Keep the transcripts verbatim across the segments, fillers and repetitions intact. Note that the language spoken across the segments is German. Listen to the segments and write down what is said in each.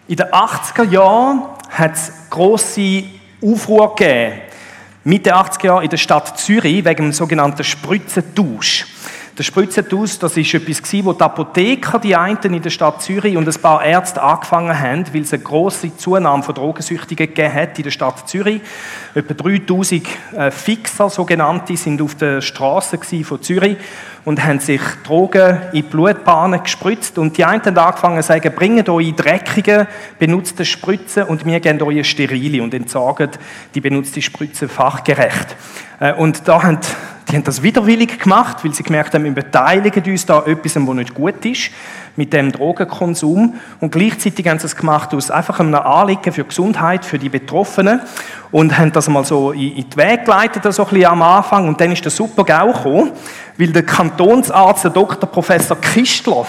In den achtziger Jahren hat es grosse Aufruhr gegeben, Mitte achtziger Jahre in der Stadt Zürich, wegen dem sogenannten Spritzentausch. Der Spritzentausch, das war etwas, wo die Apotheker, die einen in der Stadt Zürich und ein paar Ärzte angefangen haben, weil es eine grosse Zunahme von Drogensüchtigen gegeben hat in der Stadt Zürich. Etwa dreitausend äh, Fixer, sogenannte, sind auf der Straße von Zürich und haben sich Drogen in die Blutbahnen gespritzt. Und die einen haben angefangen zu sagen, bringt eure dreckigen, benutzten Spritzen und wir geben euch eine sterile und entsorgen die benutzte Spritze fachgerecht. Äh, und da haben Die haben das widerwillig gemacht, weil sie gemerkt haben, wir beteiligen uns da etwas, was nicht gut ist, mit dem Drogenkonsum. Und gleichzeitig haben sie es gemacht aus einfach einem Anliegen für die Gesundheit, für die Betroffenen. Und haben das mal so in die Wege geleitet, so ein bisschen am Anfang. Und dann ist der super GAU gekommen, weil der Kantonsarzt, der Doktor Professor Kistler,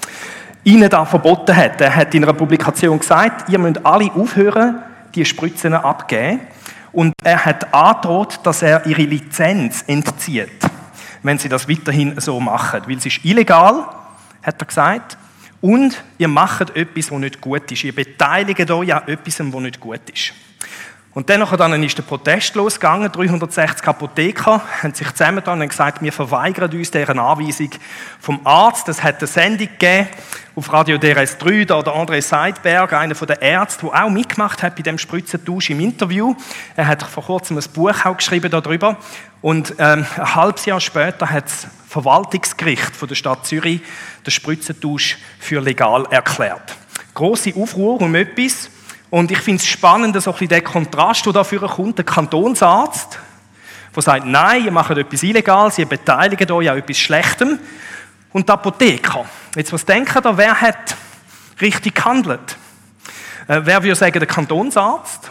ihnen das verboten hat. Er hat in einer Publikation gesagt, ihr müsst alle aufhören, die Spritzen abgeben. Und er hat angedroht, dass er ihre Lizenz entzieht, wenn sie das weiterhin so machen. Weil es ist illegal, hat er gesagt, und ihr macht etwas, was nicht gut ist. Ihr beteiligt euch an etwas, was nicht gut ist. Und dann ist der Protest losgegangen. dreihundertsechzig Apotheker haben sich zusammengetan und gesagt, wir verweigern uns deren Anweisung vom Arzt. Es hat eine Sendung gegeben auf Radio D R S drei, da der André Seidberg, einer der Ärzte, der auch mitgemacht hat bei dem Spritzentausch im Interview. Er hat vor kurzem ein Buch auch geschrieben darüber. Und ähm, ein halbes Jahr später hat das Verwaltungsgericht von der Stadt Zürich den Spritzentausch für legal erklärt. Grosse Aufruhr um etwas. Und ich finde es spannend, so ein bisschen der Kontrast, der dafür kommt, der Kantonsarzt, der sagt, nein, ihr macht etwas Illegales, ihr beteiligt euch an etwas Schlechtem. Und der Apotheker. Jetzt, was denken da, wer hat richtig gehandelt? Äh, wer würde sagen, der Kantonsarzt?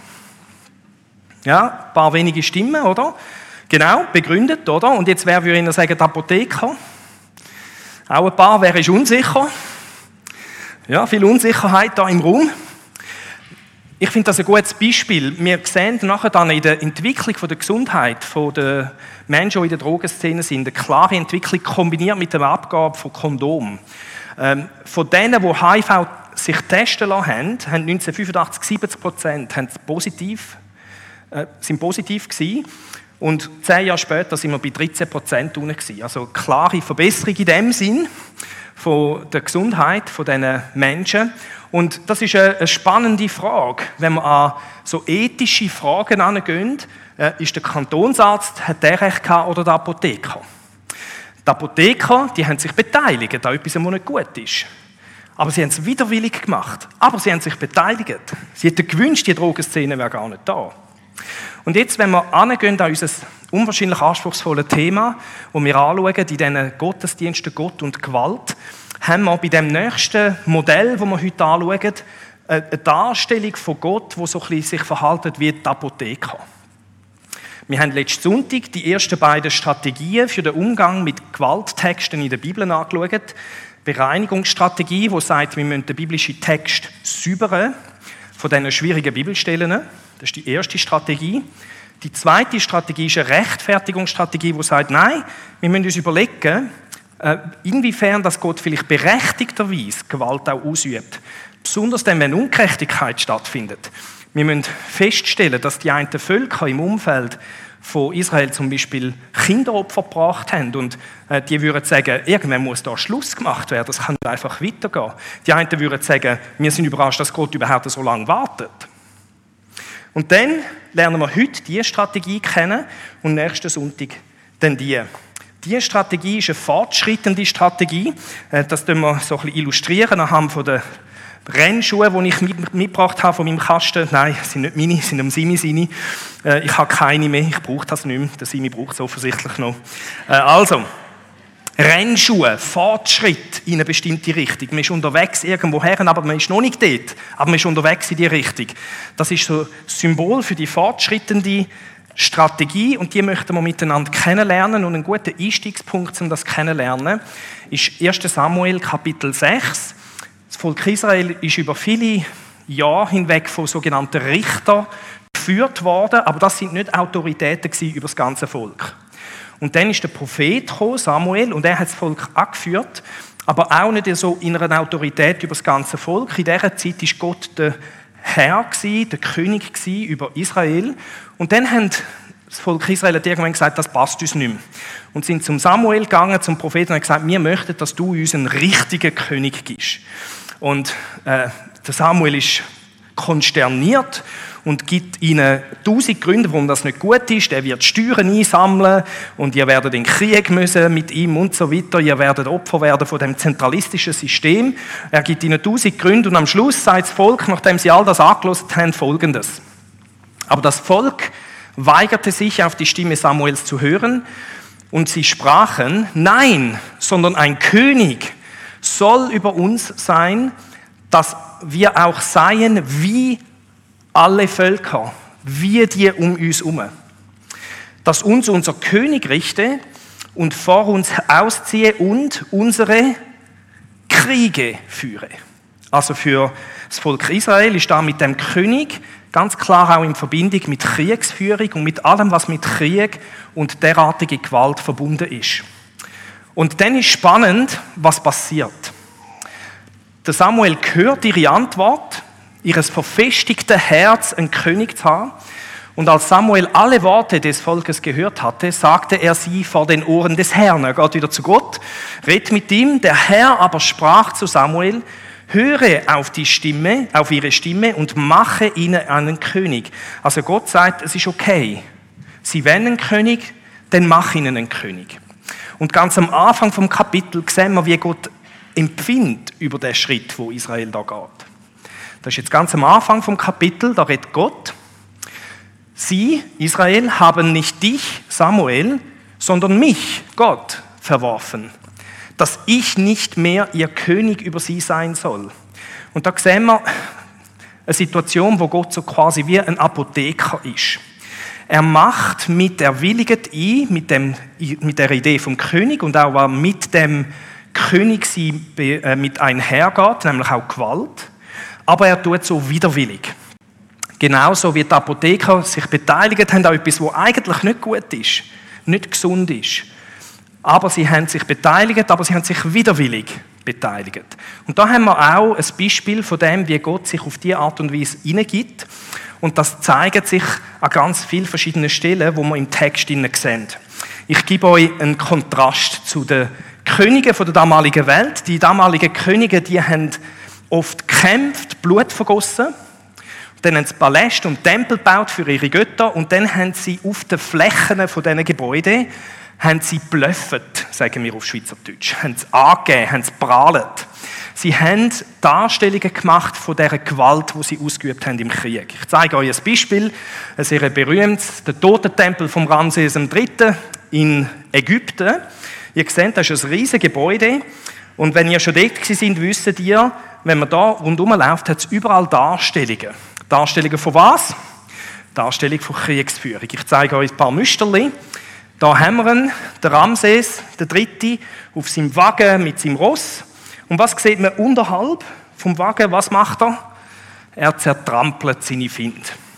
Ja, ein paar wenige Stimmen, oder? Genau, begründet, oder? Und jetzt, wer würde Ihnen sagen, der Apotheker? Auch ein paar, wer ist unsicher? Ja, viel Unsicherheit da im Raum. Ich finde das ein gutes Beispiel. Wir sehen nachher dann in der Entwicklung von der Gesundheit der Menschen, die in der Drogenszene sind, eine klare Entwicklung kombiniert mit der Abgabe von Kondomen. Ähm, von denen, die H I V sich testen lassen haben, haben neunzehnhundertfünfundachtzig siebzig Prozent haben positiv, äh, sind positiv gewesen. Und zehn Jahre später sind wir bei dreizehn Prozent unten gewesen. Also klare Verbesserung in dem Sinn von der Gesundheit von diesen Menschen. Und das ist eine spannende Frage. Wenn wir an so ethische Fragen herangehen, ist der Kantonsarzt, hat der Recht gehabt oder der Apotheker? Die Apotheker, die haben sich beteiligt an etwas, was nicht gut ist. Aber sie haben es widerwillig gemacht. Aber sie haben sich beteiligt. Sie hätten gewünscht, die Drogenszene wäre gar nicht da. Und jetzt, wenn wir herangehen an unser unwahrscheinlich anspruchsvolles Thema, das wir anschauen, in diesen Gottesdiensten Gott und Gewalt, haben wir bei dem nächsten Modell, das wir heute anschauen, eine Darstellung von Gott, die so ein bisschen sich verhält wie die Apotheker. Wir haben letzten Sonntag die ersten beiden Strategien für den Umgang mit Gewalttexten in der Bibel angeschaut. Bereinigungsstrategie, die sagt, wir müssen den biblischen Text säubern von diesen schwierigen Bibelstellen. Das ist die erste Strategie. Die zweite Strategie ist eine Rechtfertigungsstrategie, die sagt, nein, wir müssen uns überlegen, inwiefern das Gott vielleicht berechtigterweise Gewalt auch ausübt. Besonders dann, wenn Ungerechtigkeit stattfindet. Wir müssen feststellen, dass die einen Völker im Umfeld von Israel zum Beispiel Kinderopfer gebracht haben und äh, die würden sagen, irgendwann muss da Schluss gemacht werden, das kann einfach weitergehen. Die einen würden sagen, wir sind überrascht, dass Gott überhaupt so lange wartet. Und dann lernen wir heute diese Strategie kennen und nächsten Sonntag dann die. Diese Strategie ist eine fortschreitende Strategie. Das illustrieren wir so ein bisschen illustrieren anhand von der Rennschuhe, die ich mitgebracht habe von meinem Kasten. Nein, das sind nicht meine, das sind am Simi seine. Ich habe keine mehr, ich brauche das nicht mehr. Der Simi braucht es offensichtlich noch. Also, Rennschuhe, Fortschritt in eine bestimmte Richtung. Man ist unterwegs irgendwoher, aber man ist noch nicht dort. Aber man ist unterwegs in die Richtung. Das ist so ein Symbol für die fortschreitende Strategie und die möchten wir miteinander kennenlernen. Und ein guter Einstiegspunkt, um das kennenzulernen, ist erster Samuel Kapitel sechs. Das Volk Israel ist über viele Jahre hinweg von sogenannten Richtern geführt worden, aber das sind nicht Autoritäten gewesen über das ganze Volk. Und dann ist der Prophet gekommen, Samuel, und er hat das Volk angeführt. aber auch nicht so in einer Autorität über das ganze Volk. In dieser Zeit war Gott der Herr, der König über Israel. Und dann haben das Volk Israel hat irgendwann gesagt, das passt uns nicht mehr. Und sind zum Samuel gegangen, zum Propheten, und haben gesagt, wir möchten, dass du uns einen richtigen König gibst. Und äh, der Samuel ist konsterniert und gibt ihnen tausend Gründe, warum das nicht gut ist. Er wird Steuern einsammeln und ihr werdet in den Krieg müssen mit ihm und so weiter. Ihr werdet Opfer werden von dem zentralistischen System. Er gibt ihnen tausend Gründe und am Schluss sagt das Volk, nachdem sie all das angehört haben, Folgendes. Aber das Volk weigerte sich, auf die Stimme Samuels zu hören und sie sprachen, nein, sondern ein König soll über uns sein, dass wir auch seien wie alle Völker, wie die um uns herum. Dass uns unser König richte und vor uns ausziehe und unsere Kriege führe. Also für das Volk Israel ist da mit dem König ganz klar auch in Verbindung mit Kriegsführung und mit allem, was mit Krieg und derartige Gewalt verbunden ist. Und dann ist spannend, was passiert. Der Samuel hört ihre Antwort, ihres verfestigten Herz, einen König zu haben. Und als Samuel alle Worte des Volkes gehört hatte, sagte er sie vor den Ohren des Herrn. Er geht wieder zu Gott, redet mit ihm. Der Herr aber sprach zu Samuel, höre auf die Stimme, auf ihre Stimme und mache ihnen einen König. Also Gott sagt, es ist okay. Sie wollen einen König, dann mach ihnen einen König. Und ganz am Anfang vom Kapitel sehen wir, wie Gott empfindet über den Schritt, wo Israel da geht. Das ist jetzt ganz am Anfang vom Kapitel, da redet Gott. Sie, Israel, haben nicht dich, Samuel, sondern mich, Gott, verworfen, dass ich nicht mehr ihr König über sie sein soll. Und da sehen wir eine Situation, wo Gott so quasi wie ein Apotheker ist. Er macht mit, er willigt ein, mit, dem, mit der Idee vom König und auch mit dem König sie mit einhergeht, nämlich auch Gewalt. Aber er tut so widerwillig. Genauso wie die Apotheker sich beteiligt haben an etwas, was eigentlich nicht gut ist, nicht gesund ist. Aber sie haben sich beteiligt, aber sie haben sich widerwillig beteiligt. Und da haben wir auch ein Beispiel von dem, wie Gott sich auf diese Art und Weise hineingibt. Und das zeigt sich an ganz vielen verschiedenen Stellen, wo wir im Text sehen. Ich gebe euch einen Kontrast zu den Königen der damaligen Welt. Die damaligen Könige, die haben oft gekämpft, Blut vergossen. Dann haben sie Paläste und Tempel gebaut für ihre Götter. Und dann haben sie auf den Flächen von diesen Gebäuden haben sie blöffet, sagen wir auf Schweizerdeutsch. Haben sie angegeben, haben sie prahlet. Sie haben Darstellungen gemacht von dieser Gewalt, die sie ausgeübt haben im Krieg. Ich zeige euch ein Beispiel, ein sehr berühmtes, der Totentempel von Ramses der Dritte in Ägypten. Ihr seht, das ist ein riesiges Gebäude. Und wenn ihr schon dort seid, wisst ihr, wenn man da rundherum läuft, hat es überall Darstellungen. Darstellungen von was? Darstellung von Kriegsführung. Ich zeige euch ein paar Müsterli. Da haben wir ihn, der Ramses, der Dritte, auf seinem Wagen mit seinem Ross. Und was sieht man unterhalb vom Wagen? Was macht er? Er zertrampelt seine Finde.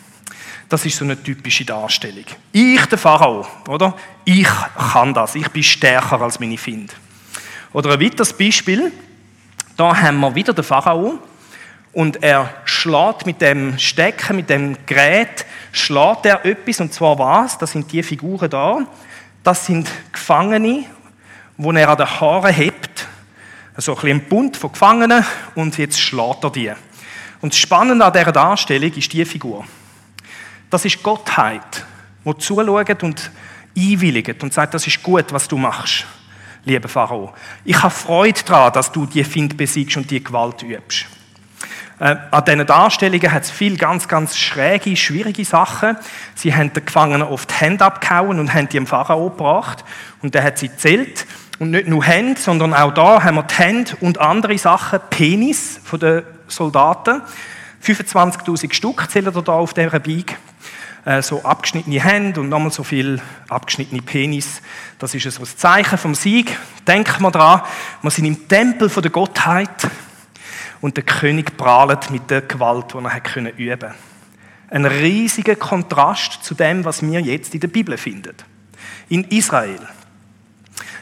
Das ist so eine typische Darstellung. Ich, der Pharao, oder? Ich kann das. Ich bin stärker als meine Finde. Oder ein weiteres Beispiel. Da haben wir wieder den Pharao. Und er schlägt mit dem Stecken, mit dem Gerät, schlägt er etwas. Und zwar was? Das sind die Figuren da. Das sind Gefangene, die er an den Haaren hebt. So ein bisschen ein Bund von Gefangenen. Und jetzt schlägt er die. Und das Spannende an dieser Darstellung ist diese Figur. Das ist Gottheit, die zuschaut und einwilligt und sagt, das ist gut, was du machst, lieber Pharao. Ich habe Freude daran, dass du die Finde besiegst und die Gewalt übst. Äh, an diesen Darstellungen hat es viele ganz, ganz schräge, schwierige Sachen. Sie haben den Gefangenen oft die Hände abgehauen und haben die dem Pharao gebracht. Und der hat sie gezählt. Und nicht nur Hände, sondern auch da haben wir die Hände und andere Sachen, Penis von den Soldaten. fünfundzwanzigtausend Stück zählen da auf dieser Bieg. Äh, so abgeschnittene Hände und nochmal so viel abgeschnittene Penis. Das ist so ein Zeichen vom Sieg. Denken wir dran, wir sind im Tempel von der Gottheit. Und der König prahlt mit der Gewalt, die er üben konnte. Ein riesiger Kontrast zu dem, was wir jetzt in der Bibel finden. In Israel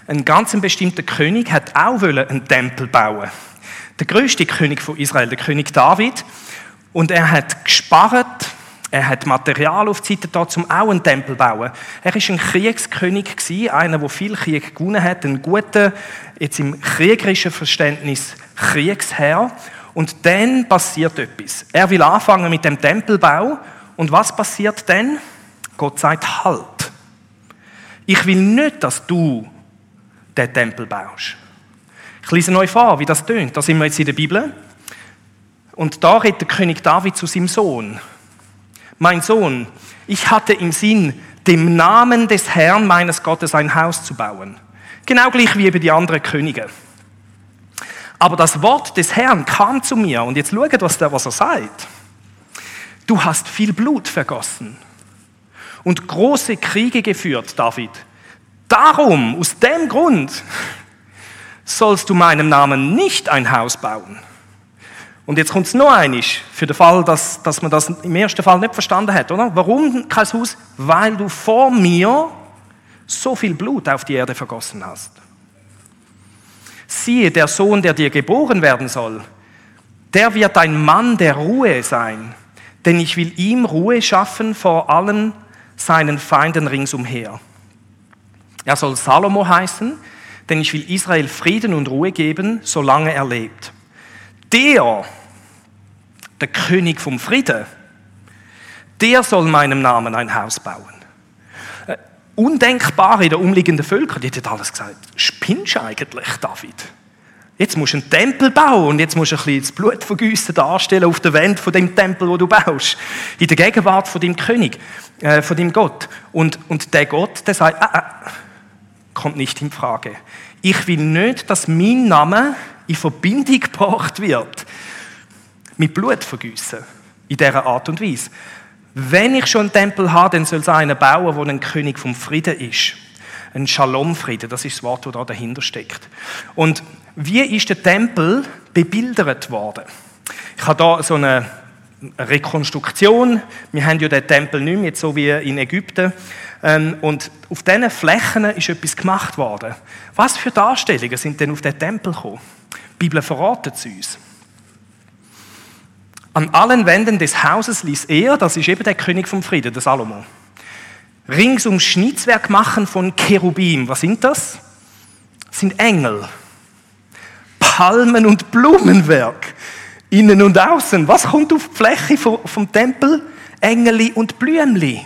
ein ganz bestimmter König hat auch einen Tempel bauen. Der größte König von Israel, der König David. Und er hat gespart, er hat Material auf die Seite da, um auch einen Tempel zu bauen. Er war ein Kriegskönig, einer, der viel Krieg gewonnen hat, ein guter, jetzt im kriegerischen Verständnis, Kriegsherr. Und dann passiert etwas. Er will anfangen mit dem Tempelbau. Und was passiert dann? Gott sagt, halt. Ich will nicht, dass du den Tempel baust. Ich lese euch vor, wie das tönt. Da sind wir jetzt in der Bibel. Und da redet der König David zu seinem Sohn. Mein Sohn, ich hatte im Sinn, dem Namen des Herrn meines Gottes ein Haus zu bauen. Genau gleich wie eben die anderen Könige. Aber das Wort des Herrn kam zu mir. Und jetzt schaut, was, der, was er sagt. Du hast viel Blut vergossen und große Kriege geführt, David. Darum, aus dem Grund, sollst du meinem Namen nicht ein Haus bauen. Und jetzt kommt es noch einmal, für den Fall, dass, dass man das im ersten Fall nicht verstanden hat, oder? Warum kein Haus? Weil du vor mir so viel Blut auf die Erde vergossen hast. Siehe, der Sohn, der dir geboren werden soll, der wird ein Mann der Ruhe sein, denn ich will ihm Ruhe schaffen vor allen seinen Feinden ringsumher. Er soll Salomo heißen, denn ich will Israel Frieden und Ruhe geben, solange er lebt. Der, der König vom Frieden, der soll meinem Namen ein Haus bauen. Äh, undenkbar in den umliegenden Völkern, die hätten alles gesagt, spinnst du eigentlich, David? Jetzt musst du einen Tempel bauen und jetzt musst du ein bisschen das Blutvergießen darstellen auf der Wand von dem Tempel, wo du baust. In der Gegenwart von dem König, äh, von dem Gott. Und, und der Gott, der sagt, äh, äh, kommt nicht in Frage. Ich will nicht, dass mein Name in Verbindung gebracht wird mit Blutvergießen in dieser Art und Weise. Wenn ich schon einen Tempel habe, dann soll es einen bauen, der ein König vom Frieden ist. Ein Shalom-Frieden, das ist das Wort, das da dahinter steckt. Und wie ist der Tempel bebildert worden? Ich habe da so eine Rekonstruktion. Wir haben ja den Tempel nicht mehr, so wie in Ägypten. Und auf diesen Flächen ist etwas gemacht worden. Was für Darstellungen sind denn auf den Tempel gekommen? Die Bibel verratet es uns. An allen Wänden des Hauses ließ er, das ist eben der König vom Frieden, der Salomo, ringsum Schnitzwerk machen von Cherubim. Was sind das? Das sind Engel. Palmen- und Blumenwerk. Innen und außen. Was kommt auf die Fläche vom Tempel? Engeli und Blümli.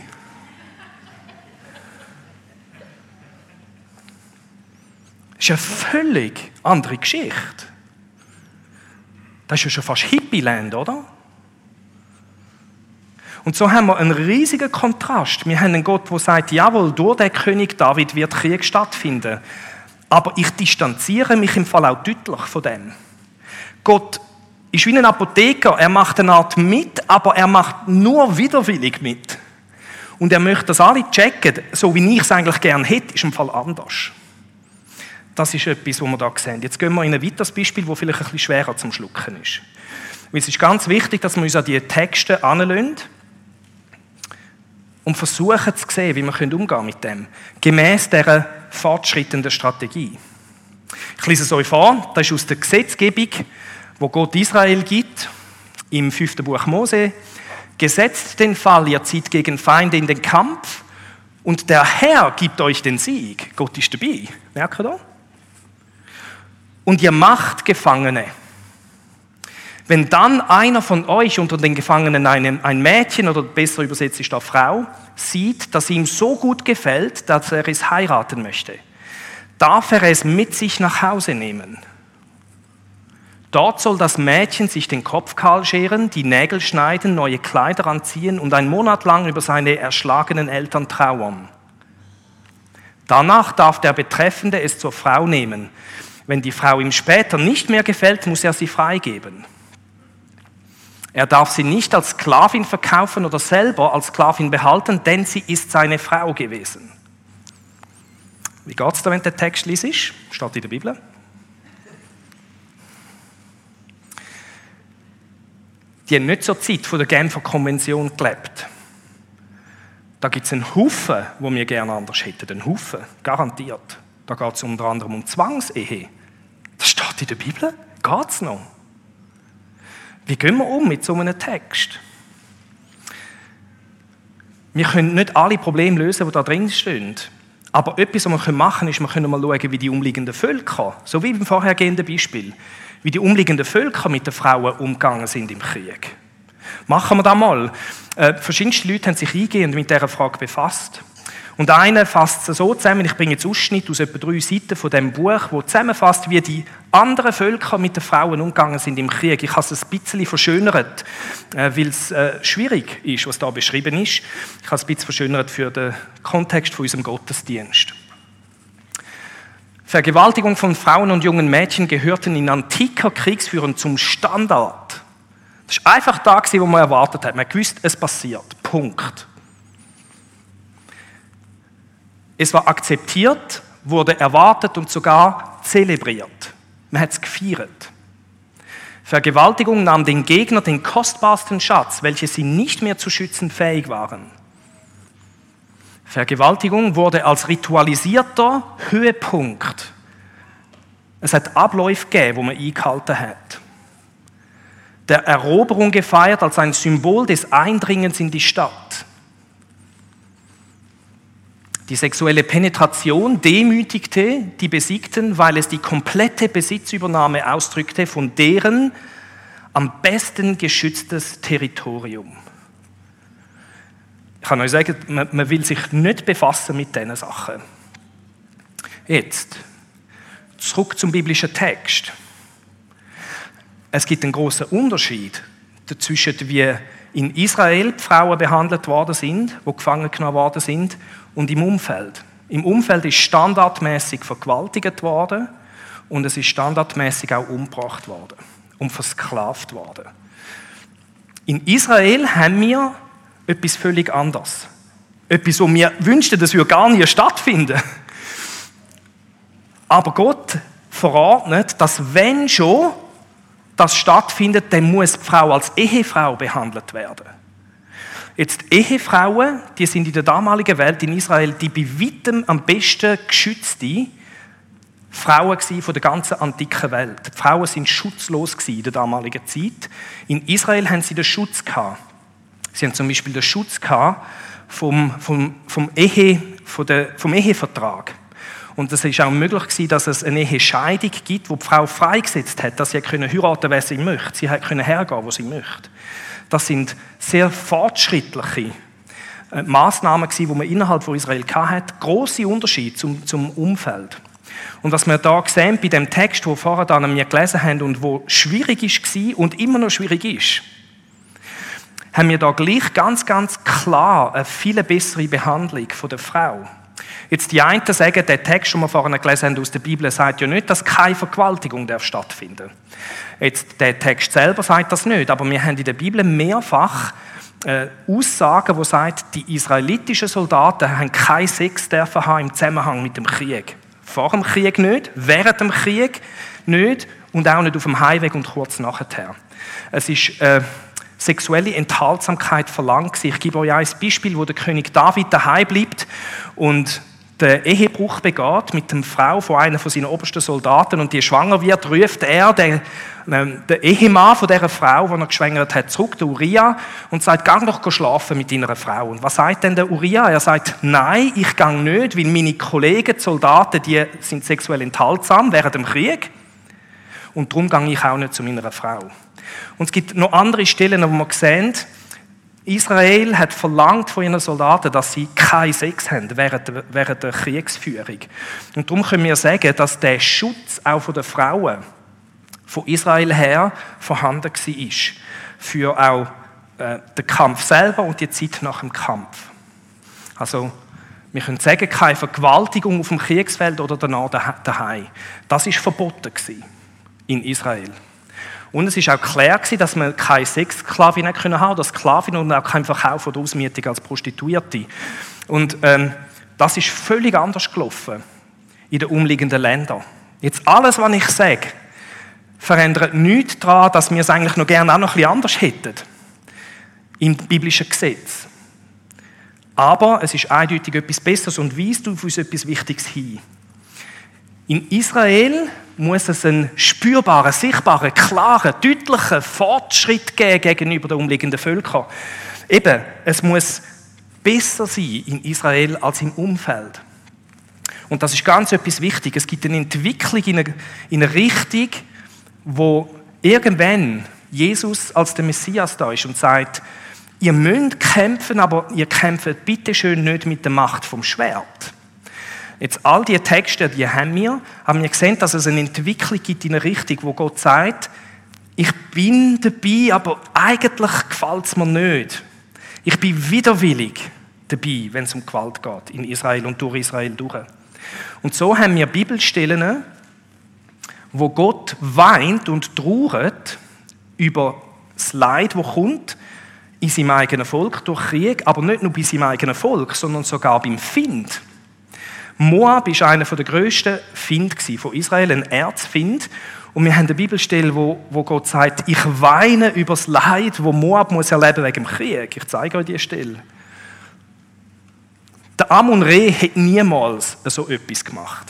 Das ist eine völlig andere Geschichte. Das ist ja schon fast Hippie-Land, oder? Und so haben wir einen riesigen Kontrast. Wir haben einen Gott, der sagt, jawohl, durch den König David wird Krieg stattfinden. Aber ich distanziere mich im Fall auch deutlich von dem. Gott ist wie ein Apotheker. Er macht eine Art mit, aber er macht nur widerwillig mit. Und er möchte, dass alle checken, so wie ich es eigentlich gerne hätte, ist im Fall anders. Das ist etwas, was wir hier sehen. Jetzt gehen wir in ein weiteres Beispiel, das vielleicht ein bisschen schwerer zum Schlucken ist. Weil es ist ganz wichtig, dass wir uns an diese Texte heranlassen und versuchen zu sehen, wie wir umgehen können mit dem. Gemäss dieser fortschreitenden Strategie. Ich lese es euch vor. Das ist aus der Gesetzgebung, wo Gott Israel gibt, im fünften Buch Mose. Gesetzt den Fall, ihr zieht gegen Feinde in den Kampf und der Herr gibt euch den Sieg. Gott ist dabei. Merkt ihr da? Und ihr macht Gefangene. Wenn dann einer von euch unter den Gefangenen ein, ein Mädchen, oder besser übersetzt ist da Frau, sieht, das ihm so gut gefällt, dass er es heiraten möchte, darf er es mit sich nach Hause nehmen. Dort soll das Mädchen sich den Kopf kahl scheren, die Nägel schneiden, neue Kleider anziehen und einen Monat lang über seine erschlagenen Eltern trauern. Danach darf der Betreffende es zur Frau nehmen. Wenn die Frau ihm später nicht mehr gefällt, muss er sie freigeben. Er darf sie nicht als Sklavin verkaufen oder selber als Sklavin behalten, denn sie ist seine Frau gewesen. Wie geht es da, wenn der Text liest? Steht in der Bibel. Die haben nicht zur Zeit von der Genfer Konvention gelebt. Da gibt es einen Haufen, wo wir gerne anders hätten. Einen Haufen, garantiert. Da geht es unter anderem um Zwangsehe. Das steht in der Bibel. Geht es noch? Wie gehen wir um mit so einem Text? Wir können nicht alle Probleme lösen, die da drin stehen. Aber etwas, was wir machen können, ist, wir können mal schauen, wie die umliegenden Völker, so wie beim vorhergehenden Beispiel, wie die umliegenden Völker mit den Frauen umgegangen sind im Krieg. Machen wir das mal. Äh, verschiedenste Leute haben sich eingehend mit dieser Frage befasst. Und einer fasst es so zusammen, ich bringe jetzt Ausschnitt aus etwa drei Seiten von diesem Buch, wo zusammenfasst, wie die anderen Völker mit den Frauen umgegangen sind im Krieg. Ich habe es ein bisschen verschönert, äh, weil es äh, schwierig ist, was da beschrieben ist. Ich habe es ein bisschen verschönert für den Kontext von unserem Gottesdienst. Vergewaltigung von Frauen und jungen Mädchen gehörten in antiker Kriegsführung zum Standard. Das war einfach da, wo man erwartet hat. Man wusste, es passiert. Punkt. Es war akzeptiert, wurde erwartet und sogar zelebriert. Man hat es gefeiert. Vergewaltigung nahm den Gegner den kostbarsten Schatz, welchen sie nicht mehr zu schützen fähig waren. Vergewaltigung wurde als ritualisierter Höhepunkt. Es hat Abläufe gegeben, die man eingehalten hat. Der Eroberung gefeiert als ein Symbol des Eindringens in die Stadt. Die sexuelle Penetration demütigte die Besiegten, weil es die komplette Besitzübernahme ausdrückte von deren am besten geschütztes Territorium. Ich kann euch sagen, man, man will sich nicht befassen mit diesen Sachen. Jetzt, zurück zum biblischen Text. Es gibt einen großen Unterschied zwischen wie in Israel die Frauen behandelt worden sind, die gefangen genommen worden sind, und im Umfeld. Im Umfeld ist standardmäßig vergewaltigt worden und es ist standardmäßig auch umgebracht worden und versklavt worden. In Israel haben wir etwas völlig anderes. Etwas, wo wir wünschten, das würde gar nicht stattfinden. Aber Gott verordnet, dass wenn schon das stattfindet, dann muss die Frau als Ehefrau behandelt werden. Jetzt Ehefrauen, die sind in der damaligen Welt in Israel die bei weitem am besten geschützte Frauen von der ganzen antiken Welt. Die Frauen sind schutzlos in der damaligen Zeit. In Israel haben sie den Schutz gehabt. Sie haben zum Beispiel den Schutz gehabt vom, vom, vom, Ehe, vom, der, vom Ehevertrag. Und es ist auch möglich gewesen, dass es eine Ehescheidung gibt, wo die Frau freigesetzt hat, dass sie heiraten konnte, wer sie möchte. Sie konnte hergehen, wo sie möchte. Das sind sehr fortschrittliche Massnahmen gewesen, die man innerhalb von Israel hatte. Grosse Unterschiede zum, zum Umfeld. Und was wir da sehen bei dem Text, den wir vorher dann wir gelesen haben und wo schwierig war und immer noch schwierig ist, haben wir da gleich ganz, ganz klar eine viel bessere Behandlung von der Frau. Jetzt die einen sagen, der Text, den wir vorhin gelesen haben aus der Bibel, sagt ja nicht, dass keine Vergewaltigung darf stattfinden. Jetzt, der Text selber sagt das nicht, aber wir haben in der Bibel mehrfach äh, Aussagen, die sagen, die israelitischen Soldaten haben keinen Sex dürfen haben im Zusammenhang mit dem Krieg. Vor dem Krieg nicht, während dem Krieg nicht und auch nicht auf dem Heimweg und kurz nachher. Es ist äh, sexuelle Enthaltsamkeit verlangt. Ich gebe euch ein Beispiel, wo der König David daheim bleibt und den Ehebruch begeht mit der Frau von einer von seinen obersten Soldaten und die schwanger wird, ruft er den, ähm, den Ehemann von dieser Frau, die er geschwängert hat, zurück, der Uriah, und sagt, geh doch schlafen mit deiner Frau. Und was sagt denn der Uriah? Er sagt, nein, ich gehe nicht, weil meine Kollegen, die Soldaten, die sind sexuell enthaltsam während dem Krieg und darum gehe ich auch nicht zu meiner Frau. Und es gibt noch andere Stellen, wo wir sehen, Israel hat verlangt von ihren Soldaten, dass sie keinen Sex haben während der, während der Kriegsführung. Und darum können wir sagen, dass der Schutz auch von den Frauen von Israel her vorhanden war. Für auch äh, den Kampf selber und die Zeit nach dem Kampf. Also, wir können sagen, keine Vergewaltigung auf dem Kriegsfeld oder danach daheim. Das war verboten in Israel. Und es war auch klar, dass man keine Sexsklavinnen haben konnte, oder Sklavinnen und auch keinen Verkauf oder Ausmietung als Prostituierte. Und ähm, das ist völlig anders gelaufen in den umliegenden Ländern. Jetzt alles, was ich sage, verändert nichts daran, dass wir es eigentlich noch gerne auch noch ein bisschen anders hätten im biblischen Gesetz. Aber es ist eindeutig etwas Besseres und weist auf uns etwas Wichtiges hin. In Israel muss es einen spürbaren, sichtbaren, klaren, deutlichen Fortschritt geben gegenüber den umliegenden Völkern. Eben, es muss besser sein in Israel als im Umfeld. Und das ist ganz etwas Wichtiges. Es gibt eine Entwicklung in eine, in eine Richtung, wo irgendwann Jesus als der Messias da ist und sagt, ihr müsst kämpfen, aber ihr kämpft bitte schön nicht mit der Macht vom Schwert. Jetzt all diese Texte, die haben wir, haben wir gesehen, dass es eine Entwicklung gibt in eine Richtung, wo Gott sagt, ich bin dabei, aber eigentlich gefällt es mir nicht. Ich bin widerwillig dabei, wenn es um Gewalt geht, in Israel und durch Israel durch. Und so haben wir Bibelstellen, wo Gott weint und trauert über das Leid, das kommt in seinem eigenen Volk durch Krieg, aber nicht nur bei seinem eigenen Volk, sondern sogar beim Find. Moab war einer der grössten Finde von Israel, ein Erzfind. Und wir haben eine Bibelstelle, wo, wo Gott sagt, ich weine über das Leid, das Moab muss erleben wegen dem Krieg. Ich zeige euch diese Stelle. Der Amun-Re hat niemals so etwas gemacht.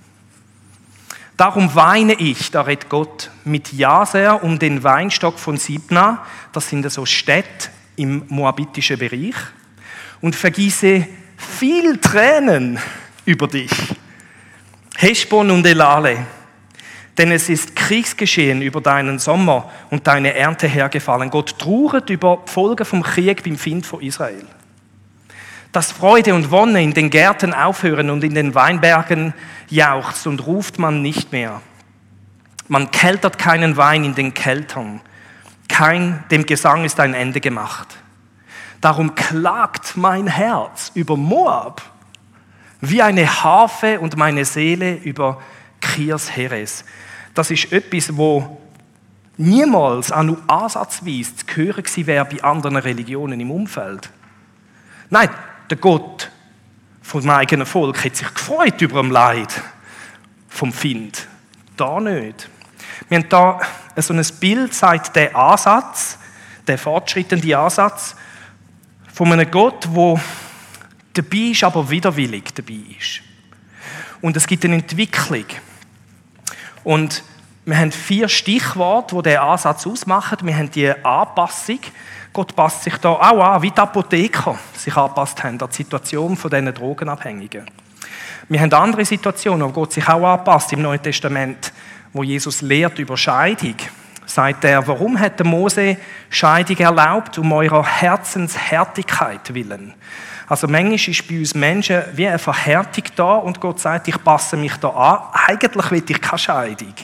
Darum weine ich, da redet Gott, mit Jaser um den Weinstock von Sibna, das sind so Städte im moabitischen Bereich, und vergieße viel Tränen über dich, Heshbon und Elale, denn es ist Kriegsgeschehen über deinen Sommer und deine Ernte hergefallen. Gott trauert über die Folgen vom Krieg beim Find von Israel. Dass Freude und Wonne in den Gärten aufhören und in den Weinbergen jauchzt und ruft man nicht mehr. Man keltert keinen Wein in den Keltern. Kein, dem Gesang ist ein Ende gemacht. Darum klagt mein Herz über Moab wie eine Harfe und meine Seele über Kirs Heres. Das ist etwas, wo niemals auch nur ansatzweise zu hören gewesen wäre bei anderen Religionen im Umfeld. Nein, der Gott vom eigenen Volk hat sich gefreut über das Leid vom Find. Da nicht. Wir haben da so ein Bild, sagt der Ansatz, der fortschreitende Ansatz von einem Gott, der dabei ist, aber widerwillig dabei ist. Und es gibt eine Entwicklung. Und wir haben vier Stichworte, die diesen Ansatz ausmachen. Wir haben die Anpassung. Gott passt sich da auch an, wie die Apotheker sich angepasst haben an die Situation von diesen Drogenabhängigen. Wir haben andere Situationen, wo Gott sich auch anpasst. Im Neuen Testament, wo Jesus lehrt über Scheidung, sagt er, warum hat der Mose Scheidung erlaubt? Um eurer Herzenshärtigkeit willen. Also manchmal ist bei uns Menschen wie eine Verhärtung da und Gott sagt, ich passe mich da an. Eigentlich will ich keine Scheidung.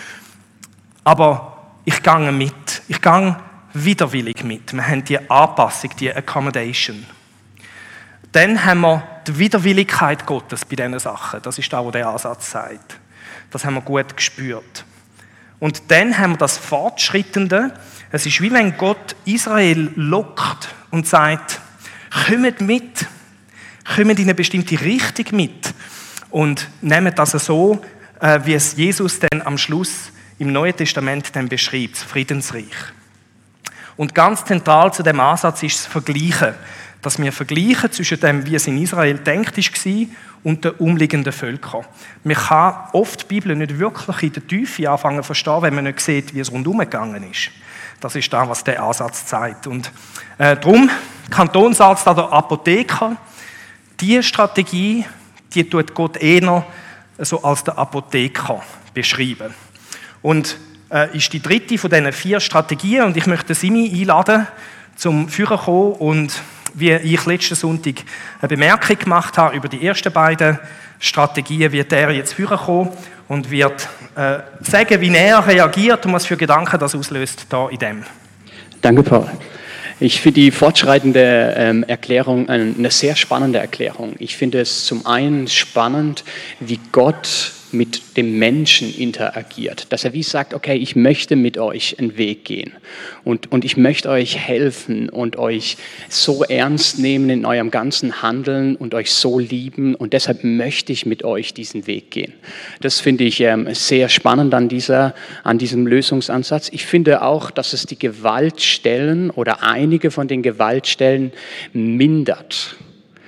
Aber ich gehe mit. Ich gehe widerwillig mit. Wir haben die Anpassung, die Accommodation. Dann haben wir die Widerwilligkeit Gottes bei diesen Sachen. Das ist da, wo der Ansatz sagt. Das haben wir gut gespürt. Und dann haben wir das Fortschrittende. Es ist wie wenn Gott Israel lockt und sagt, kommt mit, kommt in eine bestimmte Richtung mit und nehmt das so, wie es Jesus dann am Schluss im Neuen Testament dann beschreibt, das Friedensreich. Und ganz zentral zu dem Ansatz ist das Vergleichen, dass wir vergleichen zwischen dem, wie es in Israel denkt war, und den umliegenden Völkern. Man kann oft die Bibel nicht wirklich in der Tiefe anfangen zu verstehen, wenn man nicht sieht, wie es rundherum gegangen ist. Das ist das, was der Ansatz zeigt. Und äh, darum, Kantonsarzt oder Apotheker, diese Strategie, die tut Gott eher so als der Apotheker beschreiben. Und äh, ist die dritte von diesen vier Strategien. Und ich möchte Simi einladen, zum Führer kommen und wie ich letzten Sonntag eine Bemerkung gemacht habe über die ersten beiden Strategien, wird er jetzt Führer kommen und wird äh, sagen, wie er reagiert und was für Gedanken das auslöst da in dem. Danke, Paul. Ich finde die fortschreitende ähm, Erklärung eine sehr spannende Erklärung. Ich finde es zum einen spannend, wie Gott mit dem Menschen interagiert. Dass er wie sagt, okay, ich möchte mit euch einen Weg gehen und, und ich möchte euch helfen und euch so ernst nehmen in eurem ganzen Handeln und euch so lieben und deshalb möchte ich mit euch diesen Weg gehen. Das finde ich ähm, sehr spannend an, dieser, an diesem Lösungsansatz. Ich finde auch, dass es die Gewaltstellen oder einige von den Gewaltstellen mindert.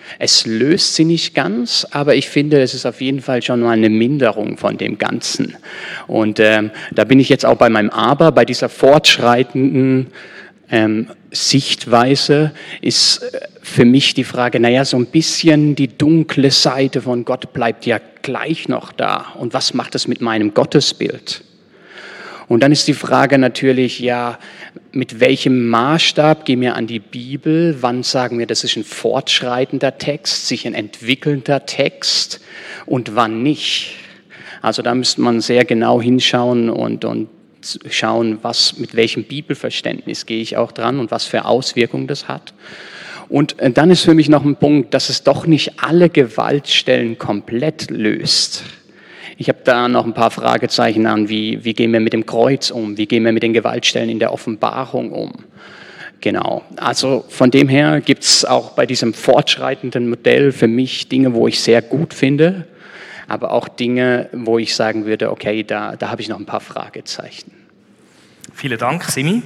Es löst sie nicht ganz, aber ich finde, es ist auf jeden Fall schon mal eine Minderung von dem Ganzen. Und ähm, da bin ich jetzt auch bei meinem Aber, bei dieser fortschreitenden ähm, Sichtweise ist für mich die Frage, naja, so ein bisschen die dunkle Seite von Gott bleibt ja gleich noch da. Und was macht das mit meinem Gottesbild? Und dann ist die Frage natürlich, ja, mit welchem Maßstab gehen wir an die Bibel? Wann sagen wir, das ist ein fortschreitender Text, sich ein entwickelnder Text und wann nicht? Also da müsste man sehr genau hinschauen und, und schauen, was, mit welchem Bibelverständnis gehe ich auch dran und was für Auswirkungen das hat. Und dann ist für mich noch ein Punkt, dass es doch nicht alle Gewaltstellen komplett löst. Ich habe da noch ein paar Fragezeichen an, wie, wie gehen wir mit dem Kreuz um, wie gehen wir mit den Gewaltstellen in der Offenbarung um. Genau, also von dem her gibt es auch bei diesem fortschreitenden Modell für mich Dinge, wo ich sehr gut finde, aber auch Dinge, wo ich sagen würde, okay, da, da habe ich noch ein paar Fragezeichen. Vielen Dank, Simi.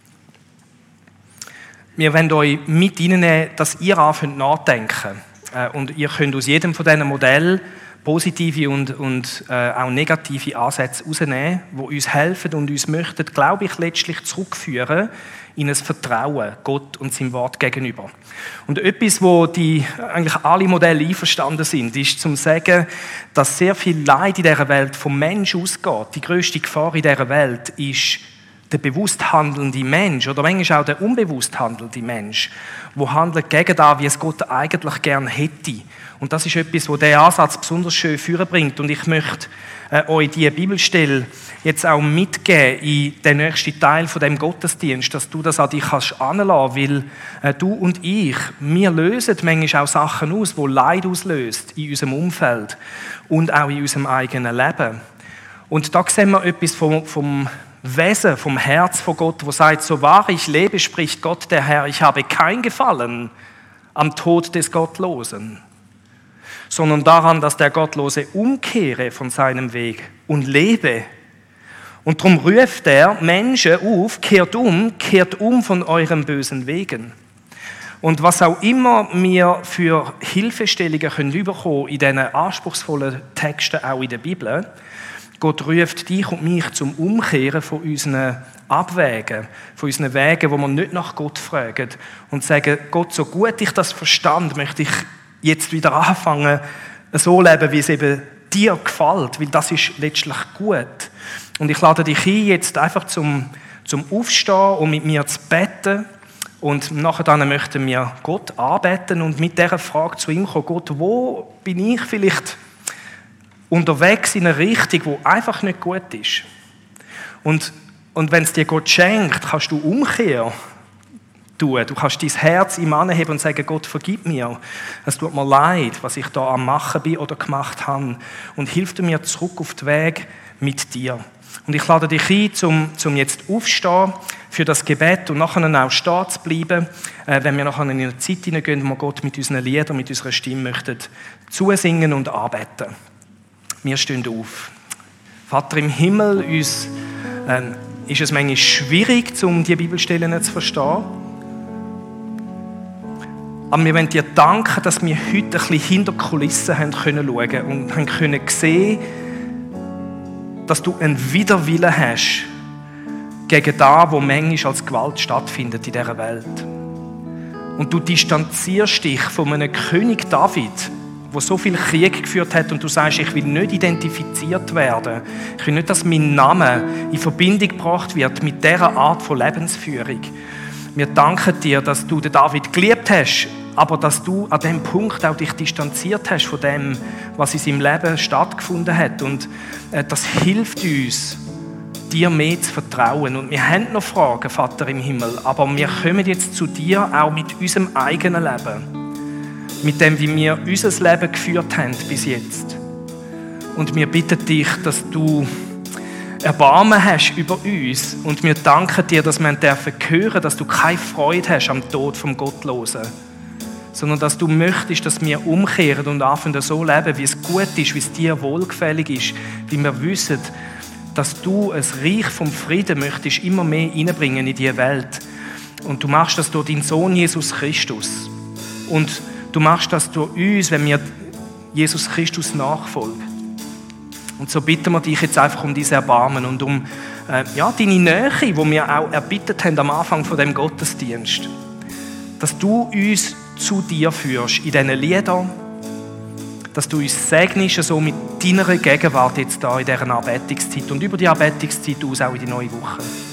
Wir wollen euch mit reinnehmen, dass ihr anfangt nachdenken. Und ihr könnt aus jedem von diesen Modellen positive und, und äh, auch negative Ansätze herausnehmen, die uns helfen und uns möchten, glaube ich, letztlich zurückführen in ein Vertrauen Gott und seinem Wort gegenüber. Und etwas, wo die eigentlich alle Modelle einverstanden sind, ist zum sagen, dass sehr viel Leid in dieser Welt vom Menschen ausgeht. Die grösste Gefahr in dieser Welt ist der bewusst handelnde Mensch oder manchmal auch der unbewusst handelnde Mensch, der handelt gegen das, wie es Gott eigentlich gerne hätte. Und das ist etwas, was dieser Ansatz besonders schön vorbringt. Und ich möchte äh, euch diese Bibelstelle jetzt auch mitgeben in den nächsten Teil von dem Gottesdienst, dass du das an dich kannst anlassen, weil äh, du und ich, wir lösen manchmal auch Sachen aus, die Leid auslöst in unserem Umfeld und auch in unserem eigenen Leben. Und da sehen wir etwas vom, vom Wesen, vom Herz von Gott, wo sagt, so wahr ich lebe, spricht Gott der Herr, ich habe kein Gefallen am Tod des Gottlosen, sondern daran, dass der Gottlose umkehre von seinem Weg und lebe. Und darum ruft er Menschen auf, kehrt um, kehrt um von euren bösen Wegen. Und was auch immer wir für Hilfestellungen können bekommen in diesen anspruchsvollen Texten, auch in der Bibel, Gott ruft dich und mich zum Umkehren von unseren Abwägen, von unseren Wegen, wo wir nicht nach Gott fragen und sagen, Gott, so gut ich das verstand, möchte ich jetzt wieder anfangen, so leben, wie es eben dir gefällt, weil das ist letztlich gut. Und ich lade dich ein, jetzt einfach zum, zum Aufstehen und mit mir zu beten. Und nachher dann möchten wir Gott anbeten und mit dieser Frage zu ihm kommen, Gott, wo bin ich vielleicht unterwegs in eine Richtung, die einfach nicht gut ist? Und, und wenn es dir Gott schenkt, kannst du umkehren. Du kannst dein Herz ihm anheben und sagen, Gott, vergib mir. Es tut mir leid, was ich da am Machen bin oder gemacht habe. Und hilf mir zurück auf den Weg mit dir. Und ich lade dich ein, zum, zum jetzt aufstehen für das Gebet und nachher auch stehen zu bleiben, äh, wenn wir nachher in eine Zeit hineingehen, wo Gott mit unseren Liedern, mit unserer Stimme möchten zusingen und anbeten. Wir stehen auf. Vater im Himmel, uns äh, ist es manchmal schwierig, um diese Bibelstellen zu verstehen. Aber wir wollen dir danken, dass wir heute ein bisschen hinter die Kulissen haben können schauen und haben können sehen, dass du einen Widerwillen hast gegen das, was manchmal als Gewalt stattfindet in dieser Welt. Und du distanzierst dich von einem König David, der so viel Krieg geführt hat, und du sagst, ich will nicht identifiziert werden. Ich will nicht, dass mein Name in Verbindung gebracht wird mit dieser Art von Lebensführung. Wir danken dir, dass du den David geliebt hast, aber dass du an diesem Punkt auch dich distanziert hast von dem, was in seinem Leben stattgefunden hat. Und äh, das hilft uns, dir mehr zu vertrauen. Und wir haben noch Fragen, Vater im Himmel, aber wir kommen jetzt zu dir auch mit unserem eigenen Leben. Mit dem, wie wir unser Leben geführt haben bis jetzt. Und wir bitten dich, dass du Erbarmen hast über uns. Und wir danken dir, dass wir dürfen hören, dass du keine Freude hast am Tod vom Gottlosen, sondern dass du möchtest, dass wir umkehren und anfangen so leben, wie es gut ist, wie es dir wohlgefällig ist, wie wir wissen, dass du ein Reich vom Frieden möchtest immer mehr hineinbringen in diese Welt. Und du machst das durch deinen Sohn Jesus Christus. Und Du machst das durch uns, wenn wir Jesus Christus nachfolgen. Und so bitten wir dich jetzt einfach um dein Erbarmen und um äh, ja, deine Nähe, die wir auch erbittet haben am Anfang von dem Gottesdienst. Dass du uns zu dir führst in diesen Liedern, dass du uns segnest, so mit deiner Gegenwart jetzt da in dieser Anbetungszeit und über die Anbetungszeit aus auch in die neue Woche.